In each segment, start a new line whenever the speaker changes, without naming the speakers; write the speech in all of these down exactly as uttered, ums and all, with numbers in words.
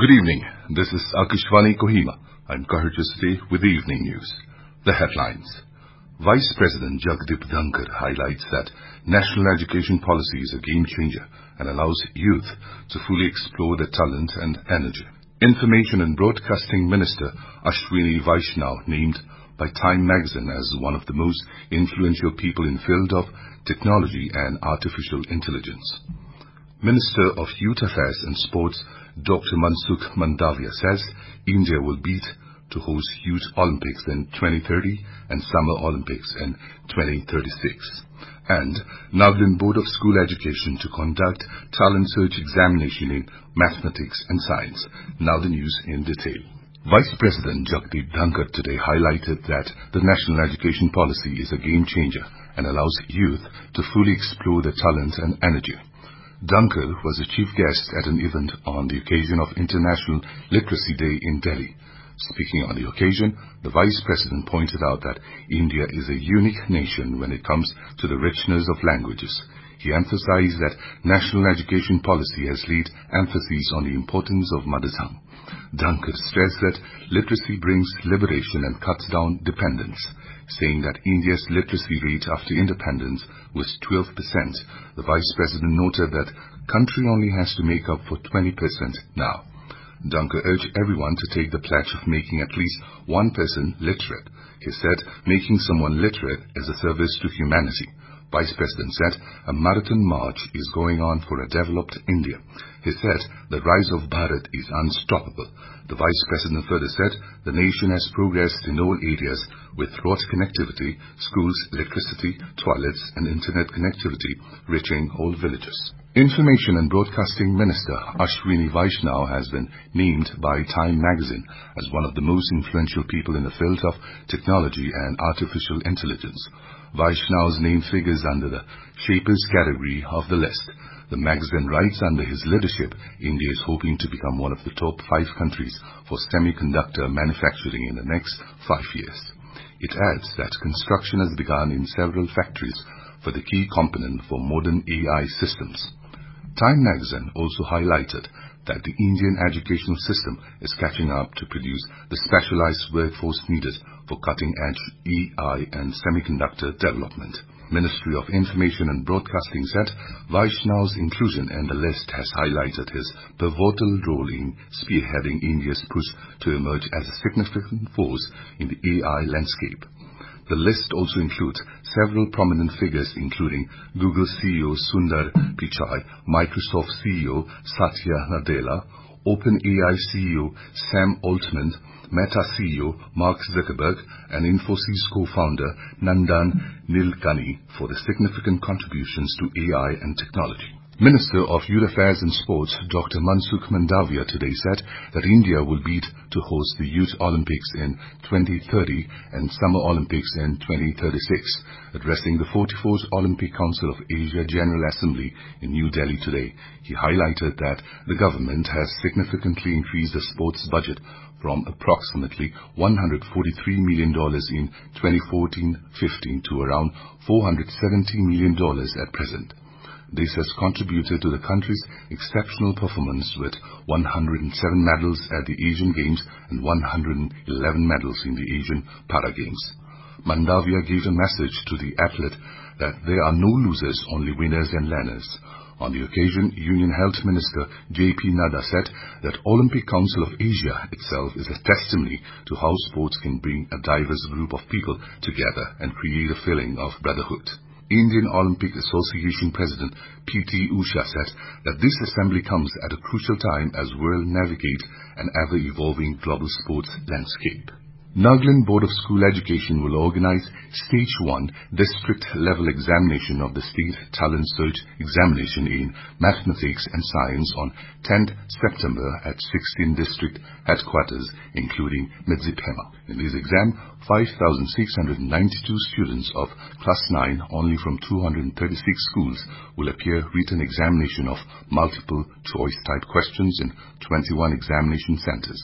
Good evening. This is Akashvani Kohima. I'm Kahar City with the evening news. The headlines. Vice President Jagdeep Dhankar highlights that national education policy is a game changer and allows youth to fully explore their talent and energy. Information and Broadcasting Minister Ashwini Vaishnaw named by Time magazine as one of the most influential people in the field of technology and artificial intelligence. Minister of Youth Affairs and Sports Doctor Mansukh Mandavia says India will bid to host Youth Olympics in twenty thirty and Summer Olympics in twenty thirty-six. And Nagaland Board of School Education to conduct talent search examination in mathematics and science. Now the news in detail. Vice President Jagdeep Dhankar today highlighted that the national education policy is a game changer and allows youth to fully explore their talent and energy. Dhankar was a chief guest at an event on the occasion of International Literacy Day in Delhi. Speaking on the occasion, the Vice President pointed out that India is a unique nation when it comes to the richness of languages. He emphasized that national education policy has laid emphasis on the importance of mother tongue. Dhankar stressed that literacy brings liberation and cuts down dependence, saying that India's literacy rate after independence was twelve percent. The Vice President noted that country only has to make up for twenty percent now. Dhankar urged everyone to take the pledge of making at least one person literate. He said making someone literate is a service to humanity. Vice President said a marathon march is going on for a developed India. He said the rise of Bharat is unstoppable. The Vice President further said the nation has progressed in all areas with road connectivity, schools, electricity, toilets and internet connectivity reaching all villages. Information and Broadcasting Minister Ashwini Vaishnaw has been named by Time magazine as one of the most influential people in the field of technology and artificial intelligence. Vaishnaw's name figures under the Shapers category of the list. The magazine writes under his leadership, India is hoping to become one of the top five countries for semiconductor manufacturing in the next five years. It adds that construction has begun in several factories for the key component for modern A I systems. Time magazine also highlighted that the Indian educational system is catching up to produce the specialized workforce needed for cutting-edge A I and semiconductor development. Ministry of Information and Broadcasting said Vaishnaw's inclusion in the list has highlighted his pivotal role in spearheading India's push to emerge as a significant force in the A I landscape. The list also includes several prominent figures including Google C E O Sundar Pichai, Microsoft C E O Satya Nadella, OpenAI C E O Sam Altman, Meta C E O Mark Zuckerberg, and Infosys co-founder Nandan Nilekani for the significant contributions to A I and technology. Minister of Youth Affairs and Sports Doctor Mansukh Mandavia today said that India will bid to host the Youth Olympics in twenty thirty and Summer Olympics in twenty thirty-six. Addressing the forty-fourth Olympic Council of Asia General Assembly in New Delhi today, he highlighted that the government has significantly increased the sports budget from approximately one hundred forty-three million dollars in twenty fourteen fifteen to around four hundred seventy million dollars at present. This has contributed to the country's exceptional performance with one hundred seven medals at the Asian Games and one hundred eleven medals in the Asian Para Games. Mandavia gave a message to the athlete that there are no losers, only winners and learners. On the occasion, Union Health Minister J P Nadda said that Olympic Council of Asia itself is a testimony to how sports can bring a diverse group of people together and create a feeling of brotherhood. Indian Olympic Association President P T Usha said that this assembly comes at a crucial time as world navigates an ever-evolving global sports landscape. Nagaland Board of School Education will organize Stage one district-level examination of the State Talent Search Examination in Mathematics and Science on tenth September at sixteen district headquarters, including Midzipema. In this exam, five thousand six hundred ninety-two students of Class nine, only from two hundred thirty-six schools, will appear written examination of multiple choice type questions in twenty-one examination centers.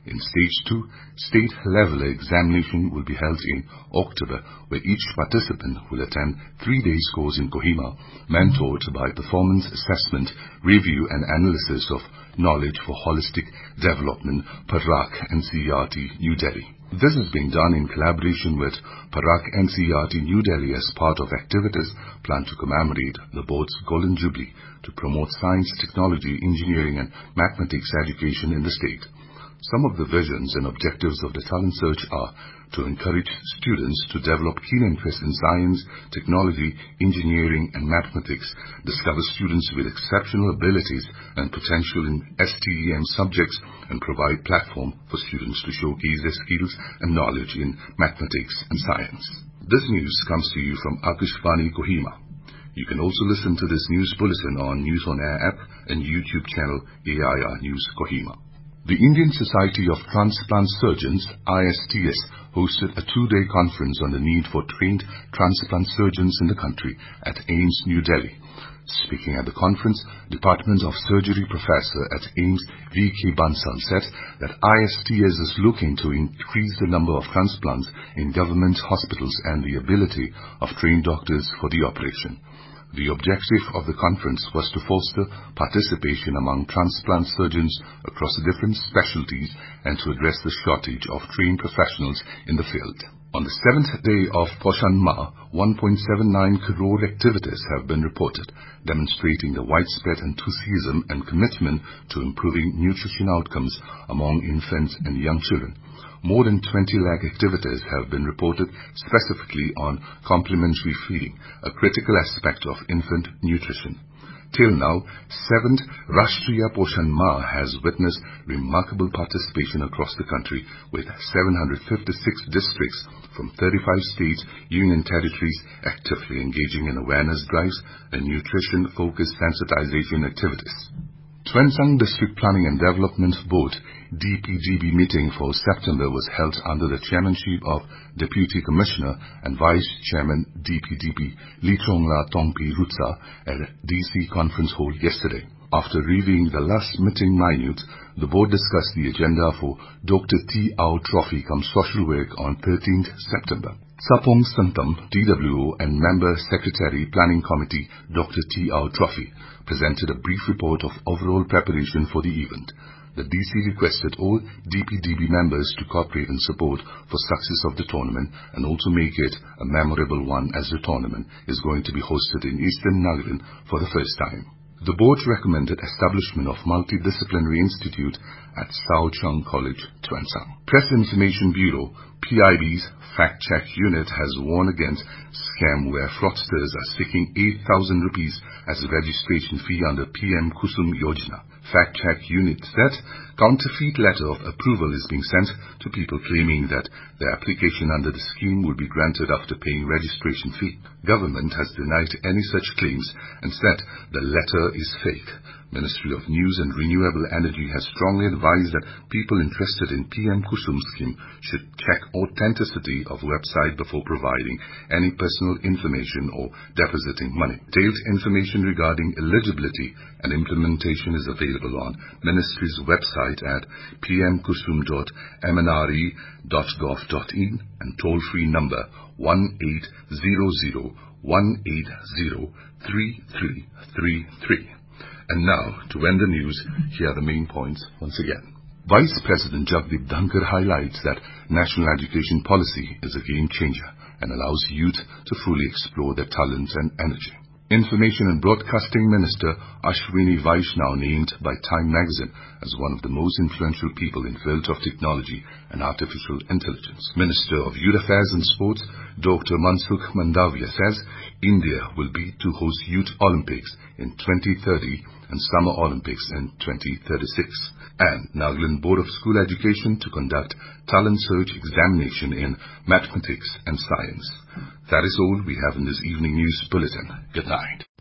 In Stage two, state-level examination will be held in October, where each participant will attend three-days course in Kohima, mentored by Performance Assessment, Review and Analysis of Knowledge for Holistic Development, PARAK N C E R T, New Delhi. This is being done in collaboration with PARAK N C E R T, New Delhi as part of activities planned to commemorate the board's Golden Jubilee to promote science, technology, engineering and mathematics education in the state. Some of the visions and objectives of the talent search are to encourage students to develop keen interest in science, technology, engineering and mathematics, discover students with exceptional abilities and potential in STEM subjects, and provide platform for students to showcase their skills and knowledge in mathematics and science. This news comes to you from Akashvani Kohima. You can also listen to this news bulletin on News on Air app and YouTube channel A I R News Kohima. The Indian Society of Transplant Surgeons, I S T S, hosted a two-day conference on the need for trained transplant surgeons in the country at AIIMS, New Delhi. Speaking at the conference, Department of Surgery Professor at AIIMS, V K Bansal, said that I S T S is looking to increase the number of transplants in government hospitals and the ability of trained doctors for the operation. The objective of the conference was to foster participation among transplant surgeons across different specialties and to address the shortage of trained professionals in the field. On the seventh day of Poshan Ma, one point seven nine crore activities have been reported, demonstrating the widespread enthusiasm and commitment to improving nutrition outcomes among infants and young children. More than twenty lakh activities have been reported specifically on complementary feeding, a critical aspect of infant nutrition. Till now, seventh Rashtriya Poshan Ma has witnessed remarkable participation across the country, with seven hundred fifty-six districts from thirty-five states, union territories actively engaging in awareness drives and nutrition-focused sensitization activities. Twensang District Planning and Development Board D P D B meeting for September was held under the chairmanship of Deputy Commissioner and Vice Chairman D P D B Lichongla Tongpi Rutsa at D C Conference Hall yesterday. After reviewing the last meeting minutes, the board discussed the agenda for Doctor T Ao Trophy cum Social Work on thirteenth September. Sapong Santam, D W O and Member Secretary Planning Committee, Doctor T Ao Trophy, presented a brief report of overall preparation for the event. The D C requested all D P D B members to cooperate and support for success of the tournament and also make it a memorable one, as the tournament is going to be hosted in Eastern Nagaland for the first time. The board recommended establishment of multidisciplinary institute at Sao Chung College, Twensang. Press Information Bureau, P I B's Fact Check Unit has warned against scam where fraudsters are seeking eight thousand rupees as a registration fee under P M Kusum Yojana. Fact Check Unit said counterfeit letter of approval is being sent to people claiming that their application under the scheme will be granted after paying registration fee. Government has denied any such claims and said the letter is fake. Ministry of News and Renewable Energy has strongly advised that people interested in P M Kusum scheme should check authenticity of website before providing any personal information or depositing money. Detailed information regarding eligibility and implementation is available on Ministry's website at p m kusum dot m n r e dot gov dot in and toll-free number one eight zero zero one eight zero three three three three. And now, to end the news, here are the main points once again. Vice President Jagdeep Dhankar highlights that national education policy is a game changer and allows youth to fully explore their talents and energy. Information and Broadcasting Minister Ashwini Vaishnaw named by Time magazine as one of the most influential people in field of technology and artificial intelligence. Minister of Youth Affairs and Sports Doctor Mansukh Mandavia says India will be to host Youth Olympics in twenty thirty and Summer Olympics in twenty thirty-six. And Nagaland Board of School Education to conduct talent search examination in mathematics and science. That is all we have in this evening news bulletin. Good night.